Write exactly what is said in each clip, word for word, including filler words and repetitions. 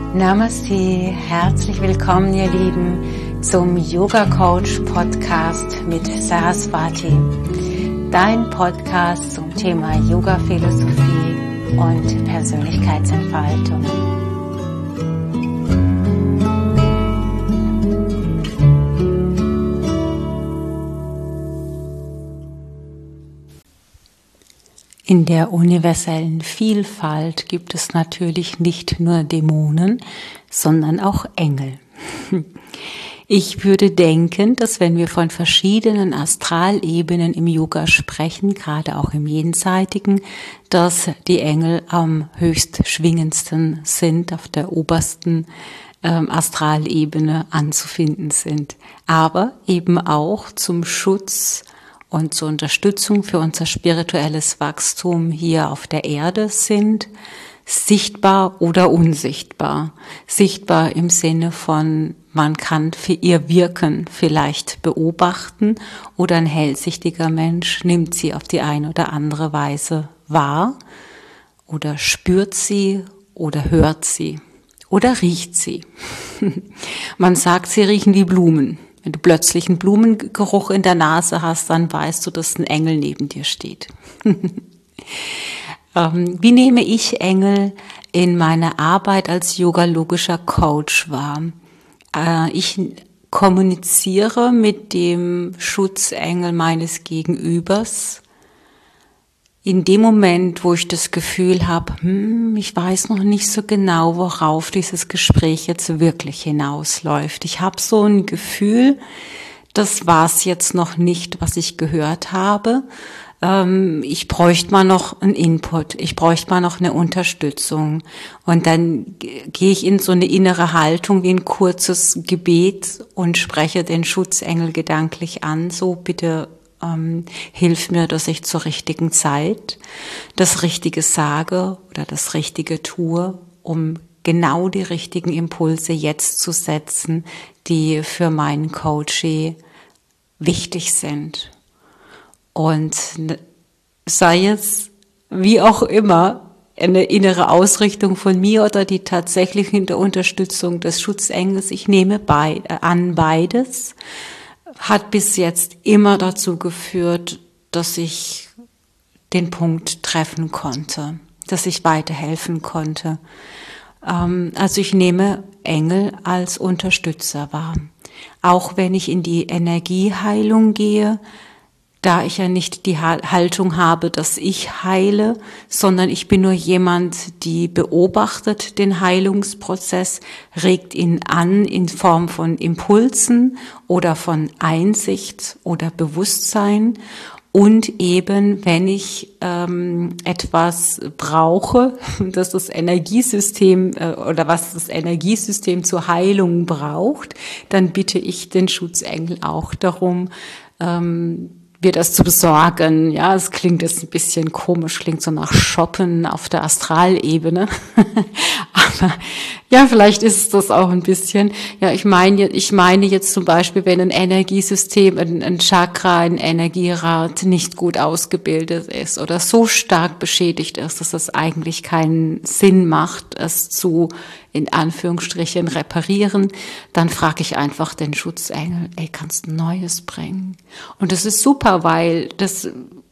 Namaste, herzlich willkommen ihr Lieben zum Yoga Coach Podcast mit Saraswati, dein Podcast zum Thema Yoga Philosophie und Persönlichkeitsentfaltung. In der universellen Vielfalt gibt es natürlich nicht nur Dämonen, sondern auch Engel. Ich würde denken, dass wenn wir von verschiedenen Astralebenen im Yoga sprechen, gerade auch im Jenseitigen, dass die Engel am höchst schwingendsten sind, auf der obersten ähm, Astralebene anzufinden sind, aber eben auch zum Schutz und zur Unterstützung für unser spirituelles Wachstum hier auf der Erde sind, sichtbar oder unsichtbar. Sichtbar im Sinne von, man kann für ihr Wirken vielleicht beobachten oder ein hellsichtiger Mensch nimmt sie auf die eine oder andere Weise wahr oder spürt sie oder hört sie oder riecht sie. Man sagt, sie riechen wie Blumen. Wenn du plötzlich einen Blumengeruch in der Nase hast, dann weißt du, dass ein Engel neben dir steht. ähm, wie nehme ich Engel in meiner Arbeit als yogalogischer Coach wahr? Äh, ich kommuniziere mit dem Schutzengel meines Gegenübers in dem Moment, wo ich das Gefühl habe, hm, ich weiß noch nicht so genau, worauf dieses Gespräch jetzt wirklich hinausläuft. Ich habe so ein Gefühl, das war es jetzt noch nicht, was ich gehört habe. Ähm, ich bräuchte mal noch einen Input, ich bräuchte mal noch eine Unterstützung. Und dann gehe ich in so eine innere Haltung wie ein kurzes Gebet und spreche den Schutzengel gedanklich an, so bitte Ähm, hilf mir, dass ich zur richtigen Zeit das Richtige sage oder das Richtige tue, um genau die richtigen Impulse jetzt zu setzen, die für meinen Coachee wichtig sind. Und sei es wie auch immer eine innere Ausrichtung von mir oder die tatsächliche Unterstützung des Schutzengels, ich nehme bei, an beides, hat bis jetzt immer dazu geführt, dass ich den Punkt treffen konnte, dass ich weiterhelfen konnte. Also ich nehme Engel als Unterstützer wahr. Auch wenn ich in die Energieheilung gehe, da ich ja nicht die Haltung habe, dass ich heile, sondern ich bin nur jemand, die beobachtet den Heilungsprozess, regt ihn an in Form von Impulsen oder von Einsicht oder Bewusstsein. Und eben, wenn ich ähm, etwas brauche, dass das Energiesystem äh, oder was das Energiesystem zur Heilung braucht, dann bitte ich den Schutzengel auch darum, ähm, wir das zu besorgen. Ja, es klingt jetzt ein bisschen komisch, klingt so nach Shoppen auf der Astralebene. Aber ja, vielleicht ist es das auch ein bisschen. Ja, ich meine, ich meine jetzt zum Beispiel, wenn ein Energiesystem, ein, ein Chakra, ein Energierad nicht gut ausgebildet ist oder so stark beschädigt ist, dass es eigentlich keinen Sinn macht, es zu, in Anführungsstrichen, reparieren, dann frage ich einfach den Schutzengel, ey, kannst du ein Neues bringen? Und das ist super, weil das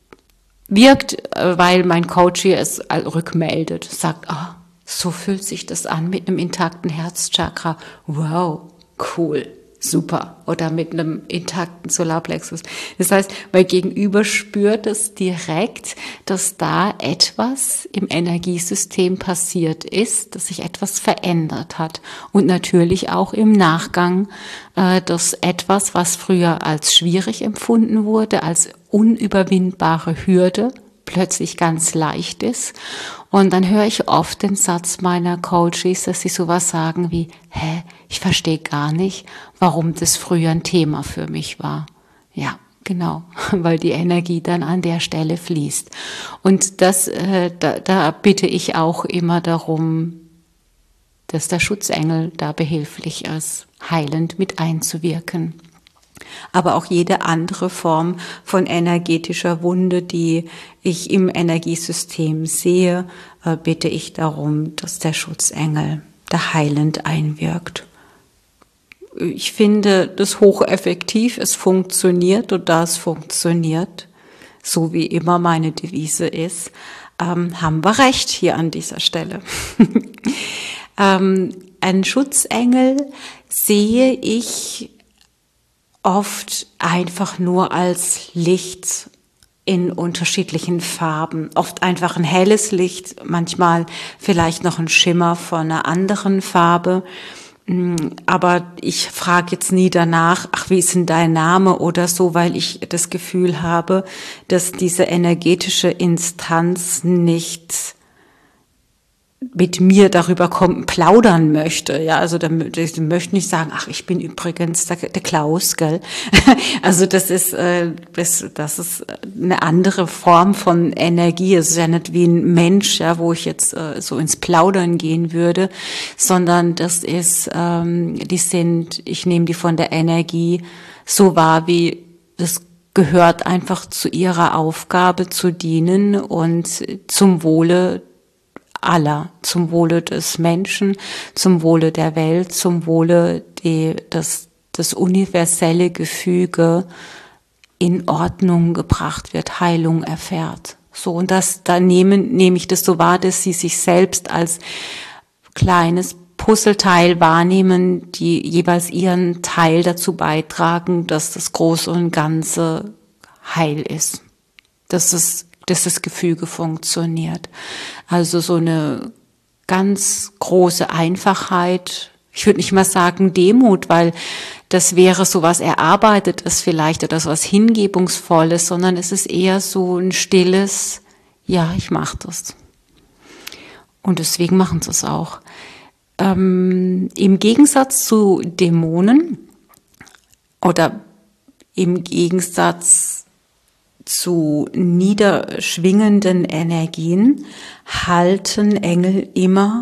wirkt, weil mein Coach hier es rückmeldet, sagt, ah, oh, so fühlt sich das an mit einem intakten Herzchakra. Wow, cool, super. Oder mit einem intakten Solarplexus. Das heißt, mein Gegenüber spürt es direkt, dass da etwas im Energiesystem passiert ist, dass sich etwas verändert hat. Und natürlich auch im Nachgang, äh, dass etwas, was früher als schwierig empfunden wurde, als unüberwindbare Hürde, plötzlich ganz leicht ist. Und dann höre ich oft den Satz meiner Coaches, dass sie sowas sagen wie, hä, ich verstehe gar nicht, warum das früher ein Thema für mich war. Ja, genau, weil die Energie dann an der Stelle fließt. Und das, äh, da, da bitte ich auch immer darum, dass der Schutzengel da behilflich ist, heilend mit einzuwirken. Aber auch jede andere Form von energetischer Wunde, die ich im Energiesystem sehe, bitte ich darum, dass der Schutzengel der heilend einwirkt. Ich finde das hocheffektiv, es funktioniert und da es funktioniert, so wie immer meine Devise ist, ähm, haben wir recht hier an dieser Stelle. ähm, ein Schutzengel sehe ich oft einfach nur als Licht in unterschiedlichen Farben, oft einfach ein helles Licht, manchmal vielleicht noch ein Schimmer von einer anderen Farbe. Aber ich frage jetzt nie danach, ach, wie ist denn dein Name oder so, weil ich das Gefühl habe, dass diese energetische Instanz nicht mit mir darüber kommen, plaudern möchte. Ja, also da, ich möchte nicht sagen, ach, ich bin übrigens der, der Klaus, gell? Also das ist, äh, das, das ist eine andere Form von Energie. Es ist ja nicht wie ein Mensch, ja, wo ich jetzt äh, so ins Plaudern gehen würde, sondern das ist, ähm, die sind, ich nehme die von der Energie so wahr, wie das gehört einfach zu ihrer Aufgabe zu dienen und zum Wohle aller, zum Wohle des Menschen, zum Wohle der Welt, zum Wohle die, das, das universelle Gefüge in Ordnung gebracht wird, Heilung erfährt. So, und das, da nehme, nehme ich das so wahr, dass sie sich selbst als kleines Puzzleteil wahrnehmen, die jeweils ihren Teil dazu beitragen, dass das Große und Ganze heil ist. Dass es dass das Gefüge funktioniert. Also so eine ganz große Einfachheit, ich würde nicht mal sagen Demut, weil das wäre so was Erarbeitetes vielleicht oder so was Hingebungsvolles, sondern es ist eher so ein stilles, ja, ich mache das. Und deswegen machen sie es auch. Ähm, im Gegensatz zu Dämonen oder im Gegensatz zu niederschwingenden Energien halten Engel immer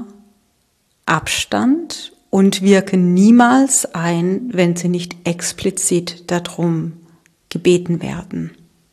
Abstand und wirken niemals ein, wenn sie nicht explizit darum gebeten werden.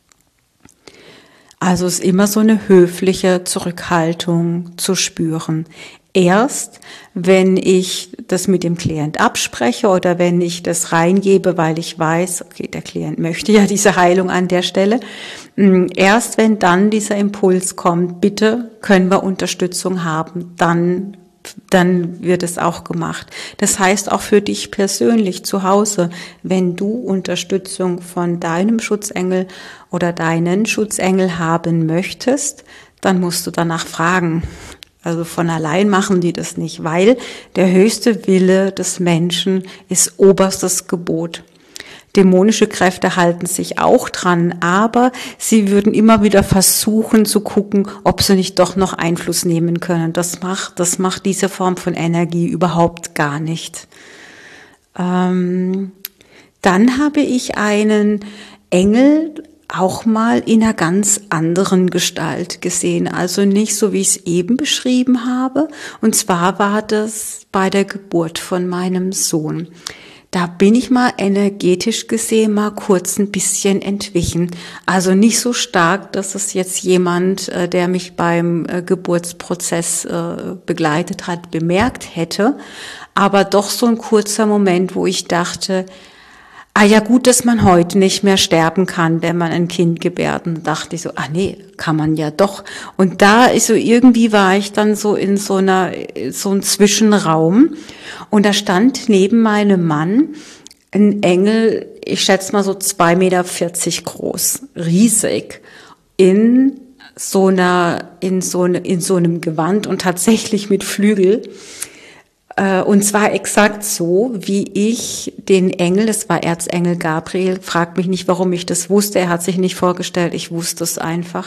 Also ist immer so eine höfliche Zurückhaltung zu spüren. Erst, wenn ich das mit dem Klient abspreche oder wenn ich das reingebe, weil ich weiß, okay, der Klient möchte ja diese Heilung an der Stelle. Erst wenn dann dieser Impuls kommt, bitte können wir Unterstützung haben, dann dann wird es auch gemacht. Das heißt auch für dich persönlich zu Hause, wenn du Unterstützung von deinem Schutzengel oder deinen Schutzengel haben möchtest, dann musst du danach fragen. Also von allein machen die das nicht, weil der höchste Wille des Menschen ist oberstes Gebot. Dämonische Kräfte halten sich auch dran, aber sie würden immer wieder versuchen zu gucken, ob sie nicht doch noch Einfluss nehmen können. Das macht, das macht diese Form von Energie überhaupt gar nicht. Ähm, dann habe ich einen Engel auch mal in einer ganz anderen Gestalt gesehen. Also nicht so, wie ich es eben beschrieben habe. Und zwar war das bei der Geburt von meinem Sohn. Da bin ich mal energetisch gesehen mal kurz ein bisschen entwichen. Also nicht so stark, dass es jetzt jemand, der mich beim Geburtsprozess begleitet hat, bemerkt hätte. Aber doch so ein kurzer Moment, wo ich dachte, ah ja, gut, dass man heute nicht mehr sterben kann, wenn man ein Kind gebärt. Und da dachte ich so, ah nee, kann man ja doch. Und da ist so, irgendwie war ich dann so in so einer, so einem Zwischenraum. Und da stand neben meinem Mann ein Engel, ich schätze mal so zwei Meter vierzig groß, riesig, in so einer, in so, eine, in so einem Gewand und tatsächlich mit Flügel. Und zwar exakt so, wie ich den Engel, das war Erzengel Gabriel, fragt mich nicht, warum ich das wusste, er hat sich nicht vorgestellt, ich wusste es einfach.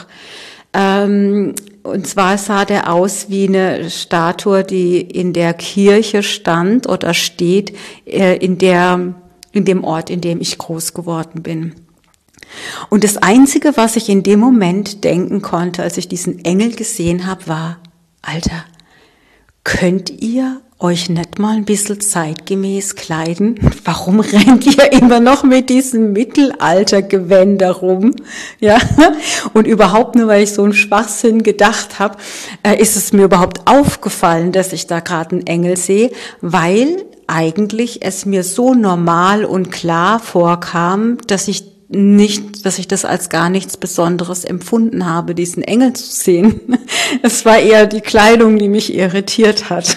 Und zwar sah der aus wie eine Statue, die in der Kirche stand oder steht, in der, in dem Ort, in dem ich groß geworden bin. Und das Einzige, was ich in dem Moment denken konnte, als ich diesen Engel gesehen habe, war, Alter, könnt ihr euch nicht mal ein bisschen zeitgemäß kleiden? Warum rennt ihr immer noch mit diesen Mittelaltergewänder rum? Ja, und überhaupt nur, weil ich so einen Schwachsinn gedacht habe, äh, ist es mir überhaupt aufgefallen, dass ich da gerade einen Engel sehe, weil eigentlich es mir so normal und klar vorkam, dass ich nicht, dass ich das als gar nichts Besonderes empfunden habe, diesen Engel zu sehen. Es war eher die Kleidung, die mich irritiert hat.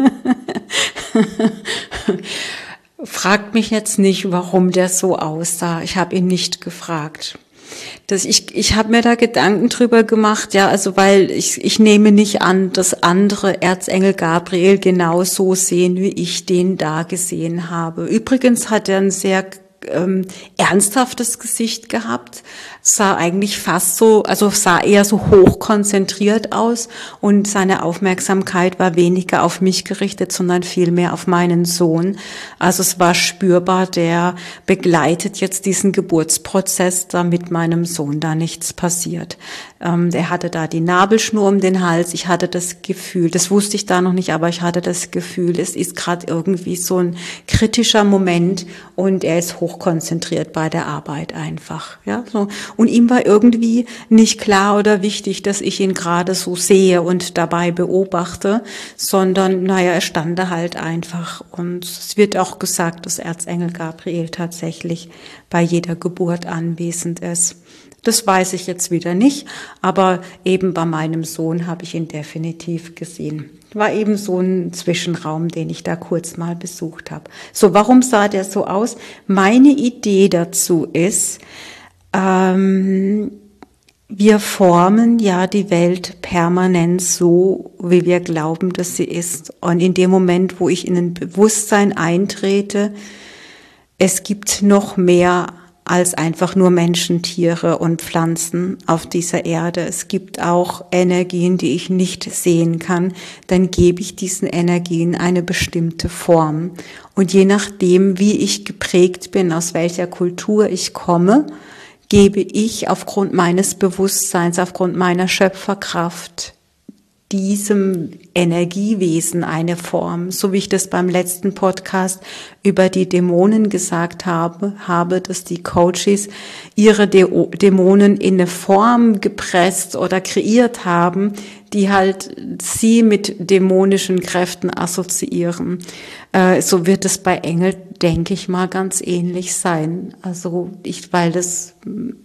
Fragt mich jetzt nicht, warum der so aussah. Ich habe ihn nicht gefragt. Das, ich ich habe mir da Gedanken drüber gemacht, ja, also weil ich ich nehme nicht an, dass andere Erzengel Gabriel genau so sehen, wie ich den da gesehen habe. Übrigens hat er ein sehr ähm, ernsthaftes Gesicht gehabt, sah eigentlich fast so, also sah eher so hochkonzentriert aus und seine Aufmerksamkeit war weniger auf mich gerichtet, sondern vielmehr auf meinen Sohn. Also es war spürbar, der begleitet jetzt diesen Geburtsprozess, damit meinem Sohn da nichts passiert. Ähm, der hatte da die Nabelschnur um den Hals, ich hatte das Gefühl, das wusste ich da noch nicht, aber ich hatte das Gefühl, es ist gerade irgendwie so ein kritischer Moment und er ist hochkonzentriert bei der Arbeit einfach, ja, so. Und ihm war irgendwie nicht klar oder wichtig, dass ich ihn gerade so sehe und dabei beobachte, sondern, naja, er stand da halt einfach. Und es wird auch gesagt, dass Erzengel Gabriel tatsächlich bei jeder Geburt anwesend ist. Das weiß ich jetzt wieder nicht, aber eben bei meinem Sohn habe ich ihn definitiv gesehen. War eben so ein Zwischenraum, den ich da kurz mal besucht habe. So, warum sah der so aus? Meine Idee dazu ist, ähm, wir formen ja die Welt permanent so, wie wir glauben, dass sie ist. Und in dem Moment, wo ich in ein Bewusstsein eintrete, es gibt noch mehr als einfach nur Menschen, Tiere und Pflanzen auf dieser Erde. Es gibt auch Energien, die ich nicht sehen kann. Dann gebe ich diesen Energien eine bestimmte Form. Und je nachdem, wie ich geprägt bin, aus welcher Kultur ich komme, gebe ich aufgrund meines Bewusstseins, aufgrund meiner Schöpferkraft diesem Energiewesen eine Form, so wie ich das beim letzten Podcast über die Dämonen gesagt habe, habe, dass die Coaches ihre Dämonen in eine Form gepresst oder kreiert haben, die halt sie mit dämonischen Kräften assoziieren. Äh, so wird es bei Engel, denke ich mal, ganz ähnlich sein. Also ich, weil das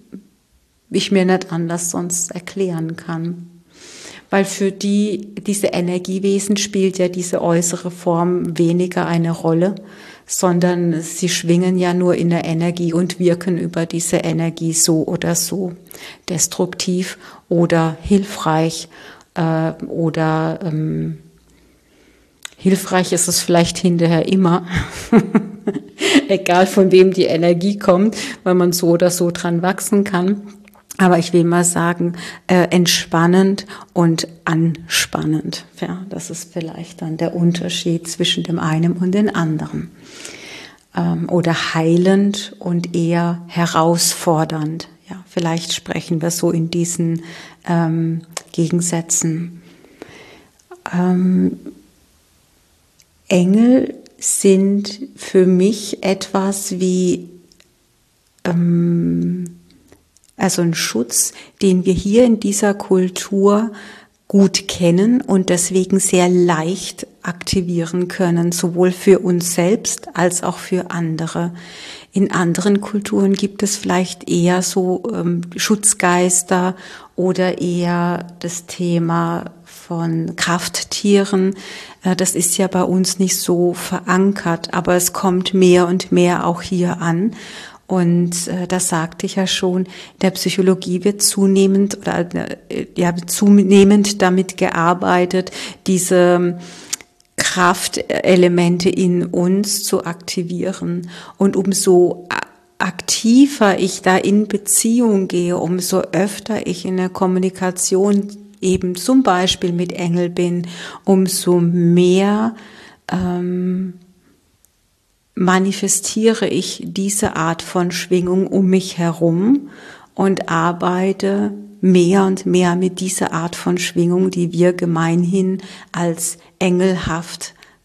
ich mir nicht anders sonst erklären kann. Weil für die, diese Energiewesen spielt ja diese äußere Form weniger eine Rolle, sondern sie schwingen ja nur in der Energie und wirken über diese Energie so oder so, destruktiv oder hilfreich äh, oder ähm, hilfreich ist es vielleicht hinterher immer, egal von wem die Energie kommt, weil man so oder so dran wachsen kann. Aber ich will mal sagen, äh, entspannend und anspannend. Ja, das ist vielleicht dann der Unterschied zwischen dem einen und dem anderen. Ähm, oder heilend und eher herausfordernd. Ja, vielleicht sprechen wir so in diesen ähm, Gegensätzen. Ähm, Engel sind für mich etwas wie ähm, also ein Schutz, den wir hier in dieser Kultur gut kennen und deswegen sehr leicht aktivieren können, sowohl für uns selbst als auch für andere. In anderen Kulturen gibt es vielleicht eher so ähm, Schutzgeister oder eher das Thema von Krafttieren. Äh, das ist ja bei uns nicht so verankert, aber es kommt mehr und mehr auch hier an. Und äh, das sagte ich ja schon, in der Psychologie wird zunehmend oder äh, ja zunehmend damit gearbeitet, diese Kraftelemente in uns zu aktivieren. Und umso aktiver ich da in Beziehung gehe, umso öfter ich in der Kommunikation eben zum Beispiel mit Engel bin, umso mehr ähm, manifestiere ich diese Art von Schwingung um mich herum und arbeite mehr und mehr mit dieser Art von Schwingung, die wir gemeinhin als engelhaft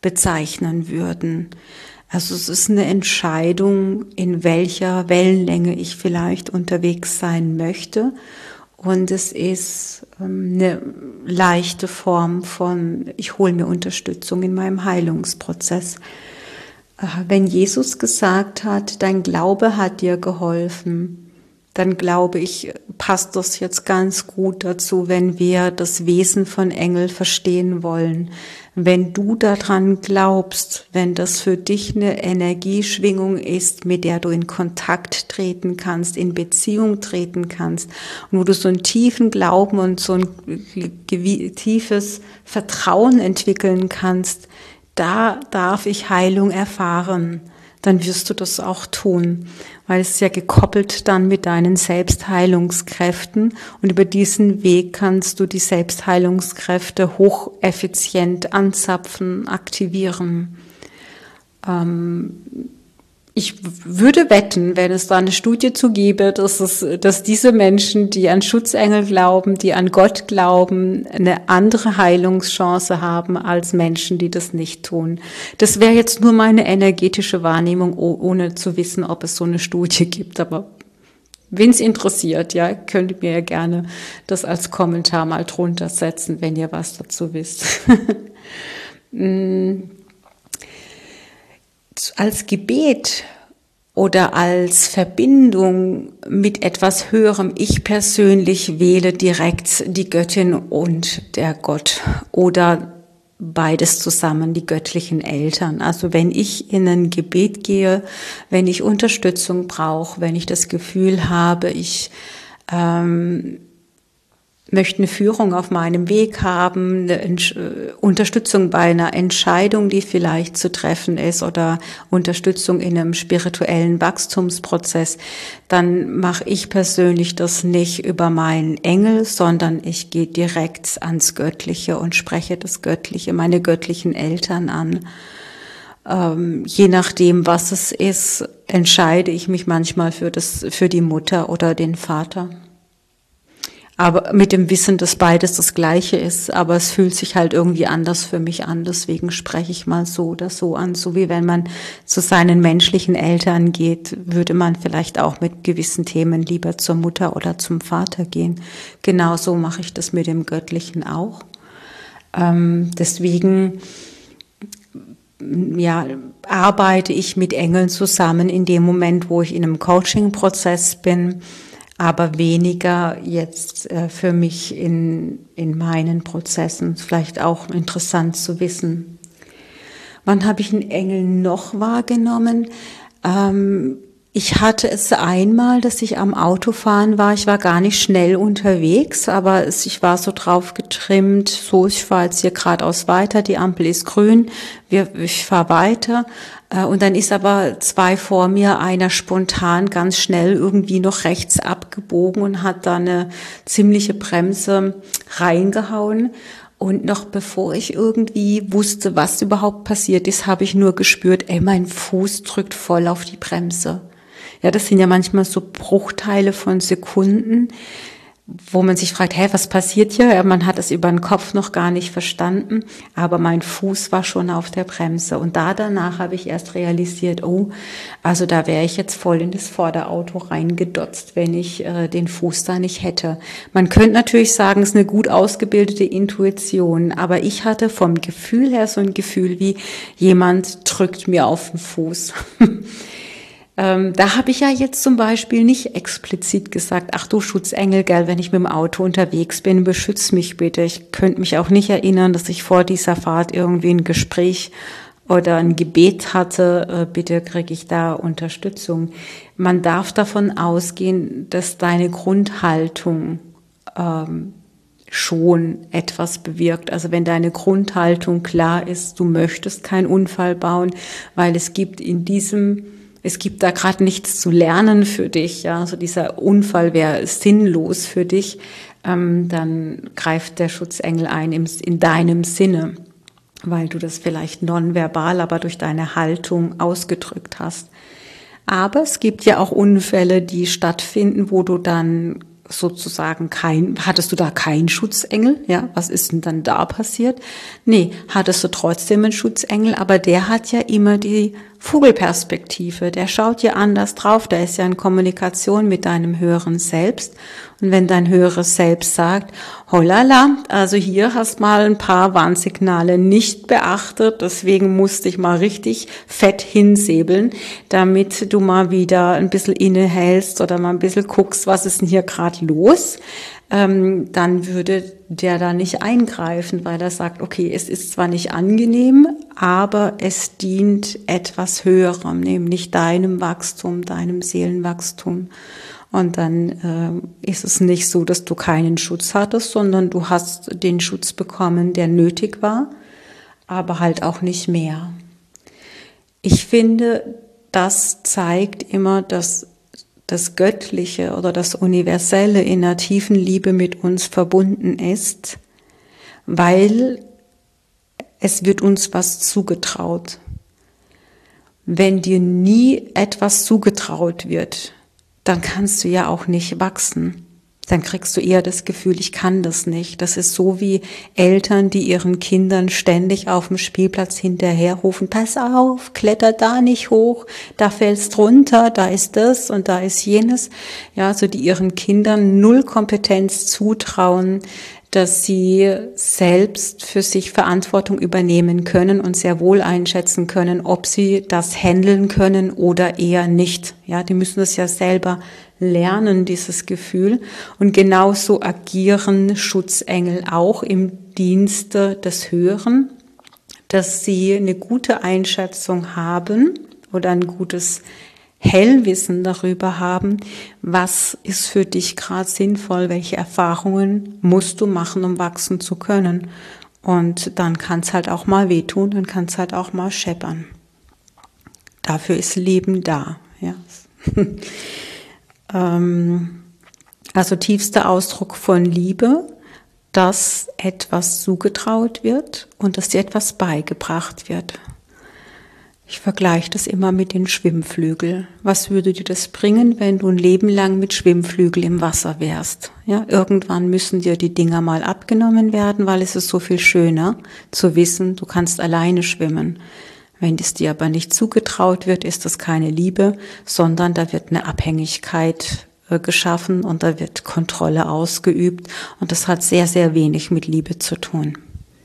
bezeichnen würden. Also es ist eine Entscheidung, in welcher Wellenlänge ich vielleicht unterwegs sein möchte. Und es ist eine leichte Form von, ich hole mir Unterstützung in meinem Heilungsprozess. Wenn Jesus gesagt hat, dein Glaube hat dir geholfen, dann glaube ich, passt das jetzt ganz gut dazu, wenn wir das Wesen von Engel verstehen wollen. Wenn du daran glaubst, wenn das für dich eine Energieschwingung ist, mit der du in Kontakt treten kannst, in Beziehung treten kannst, und wo du so einen tiefen Glauben und so ein tiefes Vertrauen entwickeln kannst, da darf ich Heilung erfahren, dann wirst du das auch tun, weil es ist ja gekoppelt dann mit deinen Selbstheilungskräften und über diesen Weg kannst du die Selbstheilungskräfte hocheffizient anzapfen, aktivieren. Ähm, Ich würde wetten, wenn es da eine Studie zu gäbe, dass es, dass diese Menschen, die an Schutzengel glauben, die an Gott glauben, eine andere Heilungschance haben als Menschen, die das nicht tun. Das wäre jetzt nur meine energetische Wahrnehmung, ohne zu wissen, ob es so eine Studie gibt. Aber wen es interessiert, ja, könnt ihr mir ja gerne das als Kommentar mal drunter setzen, wenn ihr was dazu wisst. Als Gebet oder als Verbindung mit etwas Höherem, ich persönlich wähle direkt die Göttin und der Gott oder beides zusammen, die göttlichen Eltern. Also wenn ich in ein Gebet gehe, wenn ich Unterstützung brauche, wenn ich das Gefühl habe, ich ähm, möchte eine Führung auf meinem Weg haben, eine Entsch- Unterstützung bei einer Entscheidung, die vielleicht zu treffen ist oder Unterstützung in einem spirituellen Wachstumsprozess, dann mache ich persönlich das nicht über meinen Engel, sondern ich gehe direkt ans Göttliche und spreche das Göttliche, meine göttlichen Eltern an. Ähm, je nachdem, was es ist, entscheide ich mich manchmal für das, für die Mutter oder den Vater. Aber mit dem Wissen, dass beides das Gleiche ist, aber es fühlt sich halt irgendwie anders für mich an, deswegen spreche ich mal so oder so an, so wie wenn man zu seinen menschlichen Eltern geht, würde man vielleicht auch mit gewissen Themen lieber zur Mutter oder zum Vater gehen. Genauso mache ich das mit dem Göttlichen auch. Ähm, deswegen, ja, arbeite ich mit Engeln zusammen in dem Moment, wo ich in einem Coaching-Prozess bin, aber weniger jetzt äh, für mich in, in meinen Prozessen. Vielleicht auch interessant zu wissen. Wann habe ich einen Engel noch wahrgenommen? Ähm, ich hatte es einmal, dass ich am Autofahren war. Ich war gar nicht schnell unterwegs, aber es, ich war so drauf getrimmt, so, ich fahre jetzt hier geradeaus weiter, die Ampel ist grün, wir, ich fahre weiter. Und dann ist aber zwei vor mir einer spontan ganz schnell irgendwie noch rechts abgebogen und hat da eine ziemliche Bremse reingehauen. Und noch bevor ich irgendwie wusste, was überhaupt passiert ist, habe ich nur gespürt, ey, mein Fuß drückt voll auf die Bremse. Ja, das sind ja manchmal so Bruchteile von Sekunden, wo man sich fragt, hä, was passiert hier? Ja, man hat es über den Kopf noch gar nicht verstanden, aber mein Fuß war schon auf der Bremse. Und da danach habe ich erst realisiert, oh, also da wäre ich jetzt voll in das Vorderauto reingedotzt, wenn ich äh, den Fuß da nicht hätte. Man könnte natürlich sagen, es ist eine gut ausgebildete Intuition, aber ich hatte vom Gefühl her so ein Gefühl wie, jemand drückt mir auf den Fuß. Ähm, da habe ich ja jetzt zum Beispiel nicht explizit gesagt, ach du Schutzengel, gell, wenn ich mit dem Auto unterwegs bin, beschütz mich bitte. Ich könnte mich auch nicht erinnern, dass ich vor dieser Fahrt irgendwie ein Gespräch oder ein Gebet hatte, äh, bitte kriege ich da Unterstützung. Man darf davon ausgehen, dass deine Grundhaltung ähm, schon etwas bewirkt. Also wenn deine Grundhaltung klar ist, du möchtest keinen Unfall bauen, weil es gibt in diesem Es gibt da gerade nichts zu lernen für dich, ja, also dieser Unfall wäre sinnlos für dich, ähm, dann greift der Schutzengel ein im, in deinem Sinne, weil du das vielleicht nonverbal, aber durch deine Haltung ausgedrückt hast. Aber es gibt ja auch Unfälle, die stattfinden, wo du dann sozusagen kein, hattest du da keinen Schutzengel? Ja, was ist denn dann da passiert? Nee, hattest du trotzdem einen Schutzengel, aber der hat ja immer die Vogelperspektive, der schaut ja anders drauf, der ist ja in Kommunikation mit deinem höheren Selbst. Und wenn dein höheres Selbst sagt, holala, also hier hast mal ein paar Warnsignale nicht beachtet, deswegen musste ich mal richtig fett hinsäbeln, damit du mal wieder ein bisschen innehältst oder mal ein bisschen guckst, was ist denn hier gerade los, ähm, dann würde der da nicht eingreifen, weil er sagt, okay, es ist zwar nicht angenehm, aber es dient etwas Höherem, nämlich deinem Wachstum, deinem Seelenwachstum. Und dann äh, ist es nicht so, dass du keinen Schutz hattest, sondern du hast den Schutz bekommen, der nötig war, aber halt auch nicht mehr. Ich finde, das zeigt immer, dass das Göttliche oder das Universelle in einer tiefen Liebe mit uns verbunden ist, weil es wird uns was zugetraut. Wenn dir nie etwas zugetraut wird, dann kannst du ja auch nicht wachsen. Dann kriegst du eher das Gefühl, ich kann das nicht. Das ist so wie Eltern, die ihren Kindern ständig auf dem Spielplatz hinterherrufen, pass auf, kletter da nicht hoch, da fällst runter, da ist das und da ist jenes. Ja, so die ihren Kindern null Kompetenz zutrauen, dass sie selbst für sich Verantwortung übernehmen können und sehr wohl einschätzen können, ob sie das handeln können oder eher nicht. Ja, die müssen das ja selber lernen, dieses Gefühl. Und genauso agieren Schutzengel auch im Dienste des Höheren, dass sie eine gute Einschätzung haben oder ein gutes Hellwissen darüber haben, was ist für dich gerade sinnvoll, welche Erfahrungen musst du machen, um wachsen zu können. Und dann kann es halt auch mal wehtun, dann kann es halt auch mal scheppern. Dafür ist Leben da. Ja. Also tiefster Ausdruck von Liebe, dass etwas zugetraut wird und dass dir etwas beigebracht wird. Ich vergleiche das immer mit den Schwimmflügeln. Was würde dir das bringen, wenn du ein Leben lang mit Schwimmflügel im Wasser wärst? Ja, irgendwann müssen dir die Dinger mal abgenommen werden, weil es ist so viel schöner zu wissen, du kannst alleine schwimmen. Wenn es dir aber nicht zugetraut wird, ist das keine Liebe, sondern da wird eine Abhängigkeit äh, geschaffen und da wird Kontrolle ausgeübt und das hat sehr, sehr wenig mit Liebe zu tun.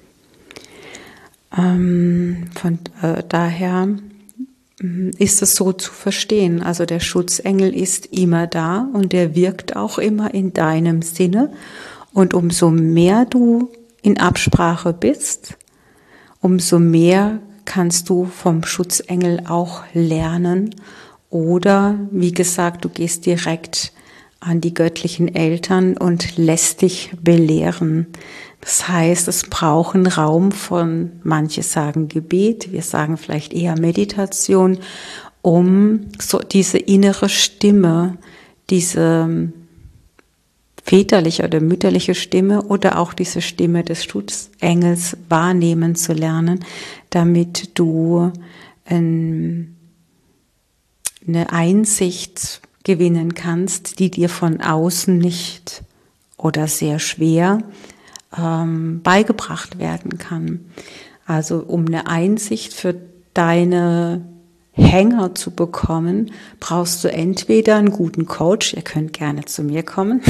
Ähm, von äh, daher ist es so zu verstehen. Also der Schutzengel ist immer da und der wirkt auch immer in deinem Sinne. Und umso mehr du in Absprache bist, umso mehr kannst du vom Schutzengel auch lernen. Oder, wie gesagt, du gehst direkt an die göttlichen Eltern und lässt dich belehren. Das heißt, es braucht einen Raum von, manche sagen Gebet, wir sagen vielleicht eher Meditation, um so diese innere Stimme, diese väterliche oder mütterliche Stimme oder auch diese Stimme des Schutzengels wahrnehmen zu lernen, damit du ein, eine Einsicht gewinnen kannst, die dir von außen nicht oder sehr schwer ähm, beigebracht werden kann. Also um eine Einsicht für deine Hänger zu bekommen, brauchst du entweder einen guten Coach, ihr könnt gerne zu mir kommen,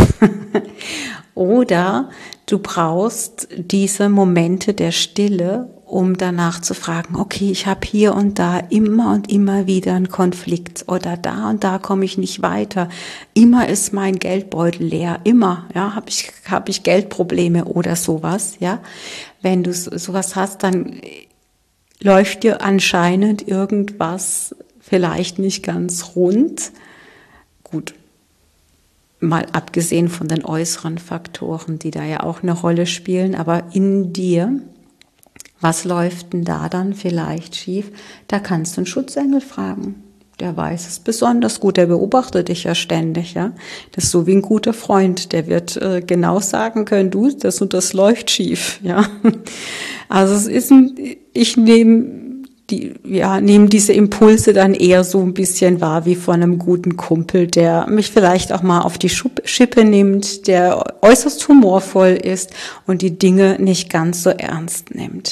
oder du brauchst diese Momente der Stille, um danach zu fragen, okay, ich habe hier und da immer und immer wieder einen Konflikt oder da und da komme ich nicht weiter. Immer ist mein Geldbeutel leer, immer, ja, habe ich habe ich Geldprobleme oder sowas, ja. Wenn du sowas hast, dann läuft dir anscheinend irgendwas vielleicht nicht ganz rund. Gut, mal abgesehen von den äußeren Faktoren, die da ja auch eine Rolle spielen, aber in dir, was läuft denn da dann vielleicht schief? Da kannst du einen Schutzengel fragen. Der weiß es besonders gut, der beobachtet dich ja ständig, ja. Das ist so wie ein guter Freund, der wird äh, genau sagen können, du, das und das läuft schief, ja. Also es ist ein, ich nehme die, ja, nehmen diese Impulse dann eher so ein bisschen wahr wie von einem guten Kumpel, der mich vielleicht auch mal auf die Schippe nimmt, der äußerst humorvoll ist und die Dinge nicht ganz so ernst nimmt.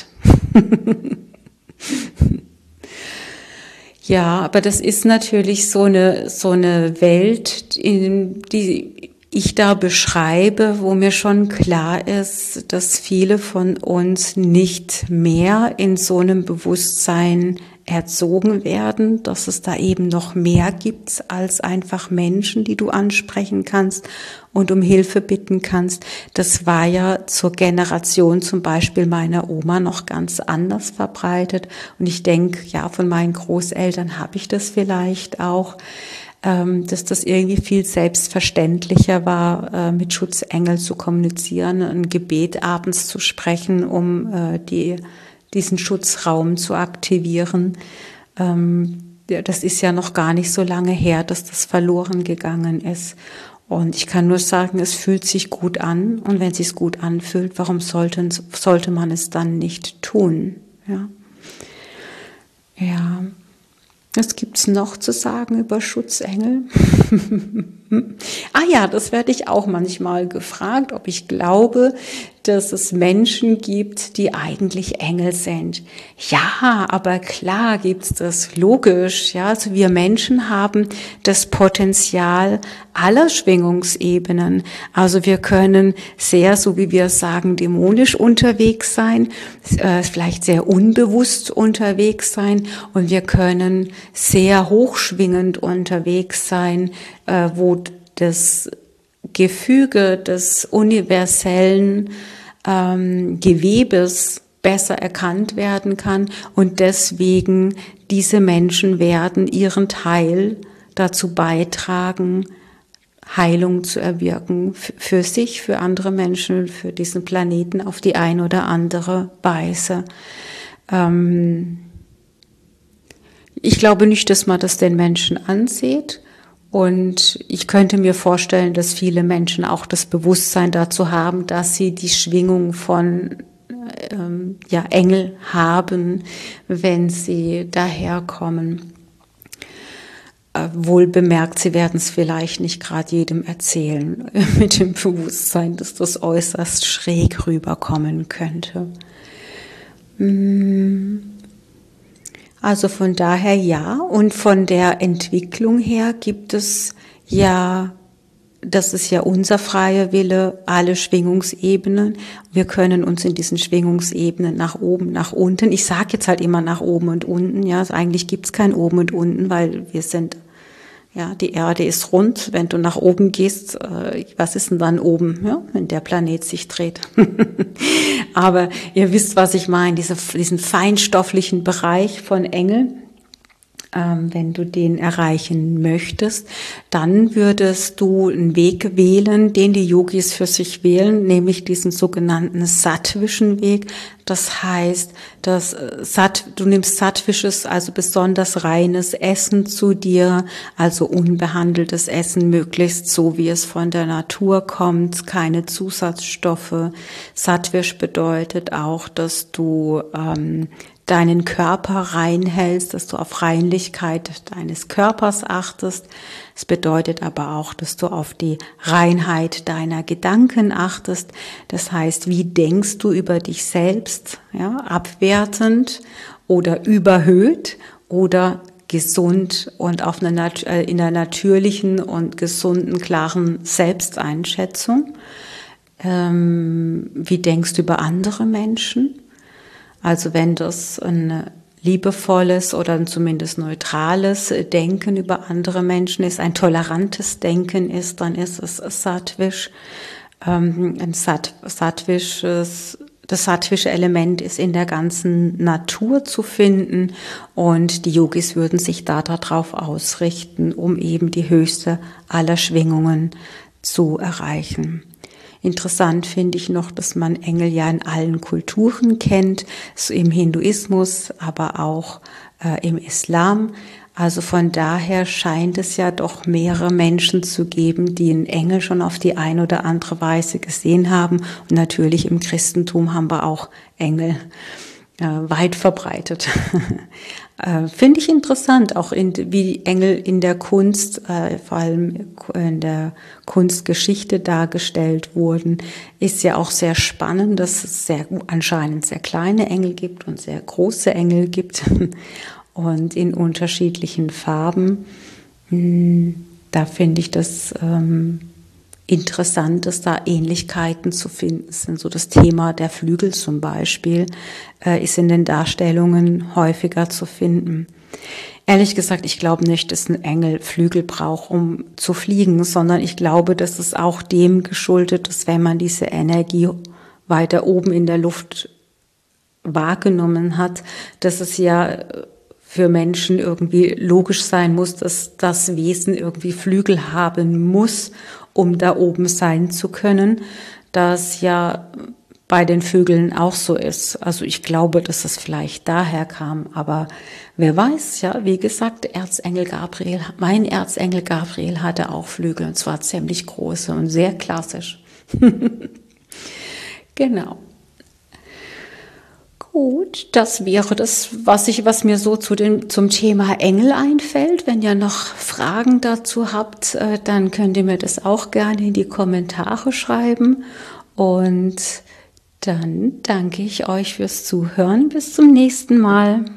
Ja, aber das ist natürlich so eine, so eine Welt, in die ich da beschreibe, wo mir schon klar ist, dass viele von uns nicht mehr in so einem Bewusstsein erzogen werden, dass es da eben noch mehr gibt als einfach Menschen, die du ansprechen kannst und um Hilfe bitten kannst. Das war ja zur Generation zum Beispiel meiner Oma noch ganz anders verbreitet. Und ich denke, ja, von meinen Großeltern habe ich das vielleicht auch, dass das irgendwie viel selbstverständlicher war, mit Schutzengel zu kommunizieren, ein Gebet abends zu sprechen, um die, diesen Schutzraum zu aktivieren. Das ist ja noch gar nicht so lange her, dass das verloren gegangen ist. Und ich kann nur sagen, es fühlt sich gut an. Und wenn es sich gut anfühlt, warum sollte, sollte man es dann nicht tun? Ja. Ja. Was gibt's noch zu sagen über Schutzengel? Ah ja, das werde ich auch manchmal gefragt, ob ich glaube, dass es Menschen gibt, die eigentlich Engel sind. Ja, aber klar gibt's das, logisch. Ja, also wir Menschen haben das Potenzial aller Schwingungsebenen. Also wir können sehr, so wie wir sagen, dämonisch unterwegs sein, äh, vielleicht sehr unbewusst unterwegs sein, und wir können sehr hochschwingend unterwegs sein, äh, wo das Gefüge des universellen ähm, Gewebes besser erkannt werden kann, und deswegen diese Menschen werden ihren Teil dazu beitragen, Heilung zu erwirken, für sich, für andere Menschen, für diesen Planeten auf die ein oder andere Weise. Ähm, ich glaube nicht, dass man das den Menschen ansieht. Und ich könnte mir vorstellen, dass viele Menschen auch das Bewusstsein dazu haben, dass sie die Schwingung von ähm, ja, Engel haben, wenn sie daherkommen. Äh, wohl bemerkt, sie werden es vielleicht nicht gerade jedem erzählen, mit dem Bewusstsein, dass das äußerst schräg rüberkommen könnte. Hm. Also von daher ja, und von der Entwicklung her gibt es ja, das ist ja unser freier Wille, alle Schwingungsebenen. Wir können uns in diesen Schwingungsebenen nach oben, nach unten, ich sage jetzt halt immer nach oben und unten, ja, also eigentlich gibt's kein oben und unten, weil wir sind, ja, die Erde ist rund, wenn du nach oben gehst, äh, was ist denn dann oben, ja, wenn der Planet sich dreht? Aber ihr wisst, was ich meine, diese, diesen feinstofflichen Bereich von Engel, ähm, wenn du den erreichen möchtest, dann würdest du einen Weg wählen, den die Yogis für sich wählen, nämlich diesen sogenannten sattvischen Weg. Das heißt, dass Sat, du nimmst sattwisches, also besonders reines Essen zu dir, also unbehandeltes Essen, möglichst so, wie es von der Natur kommt, keine Zusatzstoffe. Sattwisch bedeutet auch, dass du ähm, deinen Körper reinhältst, dass du auf Reinlichkeit deines Körpers achtest. Es bedeutet aber auch, dass du auf die Reinheit deiner Gedanken achtest. Das heißt, wie denkst du über dich selbst? Ja, abwertend oder überhöht oder gesund und auf einer, in einer natürlichen und gesunden, klaren Selbsteinschätzung. Ähm, wie denkst du über andere Menschen? Also wenn das ein liebevolles oder ein zumindest neutrales Denken über andere Menschen ist, ein tolerantes Denken ist, dann ist es sattwisch. Ein Sat, sattwisches, das sattwische Element ist in der ganzen Natur zu finden, und die Yogis würden sich da darauf ausrichten, um eben die höchste aller Schwingungen zu erreichen. Interessant finde ich noch, dass man Engel ja in allen Kulturen kennt, so im Hinduismus, aber auch äh, im Islam. Also von daher scheint es ja doch mehrere Menschen zu geben, die einen Engel schon auf die eine oder andere Weise gesehen haben. Und natürlich im Christentum haben wir auch Engel. äh, weit verbreitet. äh, Finde ich interessant, auch in, wie die Engel in der Kunst, äh, vor allem in der Kunstgeschichte dargestellt wurden. Ist ja auch sehr spannend, dass es sehr, anscheinend sehr kleine Engel gibt und sehr große Engel gibt und in unterschiedlichen Farben. Da finde ich das ähm, interessant, dass da Ähnlichkeiten zu finden sind. So das Thema der Flügel zum Beispiel äh, ist in den Darstellungen häufiger zu finden. Ehrlich gesagt, ich glaube nicht, dass ein Engel Flügel braucht, um zu fliegen, sondern ich glaube, dass es auch dem geschuldet ist, wenn man diese Energie weiter oben in der Luft wahrgenommen hat, dass es ja für Menschen irgendwie logisch sein muss, dass das Wesen irgendwie Flügel haben muss, um da oben sein zu können, das ja bei den Vögeln auch so ist. Also ich glaube, dass es vielleicht daher kam, aber wer weiß, ja, wie gesagt, Erzengel Gabriel, mein Erzengel Gabriel hatte auch Flügel und zwar ziemlich große und sehr klassisch. Genau. Gut, das wäre das, was ich, was mir so zu dem, zum Thema Engel einfällt. Wenn ihr noch Fragen dazu habt, dann könnt ihr mir das auch gerne in die Kommentare schreiben. Und dann danke ich euch fürs Zuhören. Bis zum nächsten Mal.